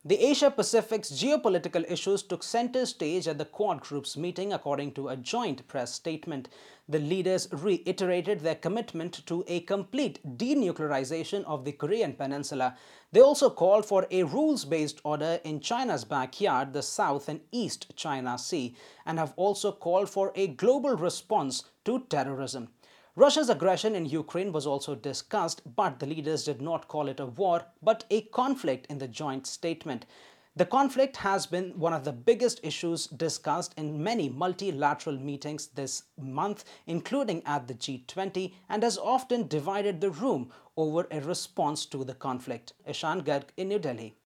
The Asia-Pacific's geopolitical issues took center stage at the Quad Group's meeting, according to a joint press statement. The leaders reiterated their commitment to a complete denuclearization of the Korean Peninsula. They also called for a rules-based order in China's backyard, the South and East China Sea, and have also called for a global response to terrorism. Russia's aggression in Ukraine was also discussed, but the leaders did not call it a war, but a conflict in the joint statement. The conflict has been one of the biggest issues discussed in many multilateral meetings this month, including at the G20, and has often divided the room over a response to the conflict. Ishan Garg in New Delhi.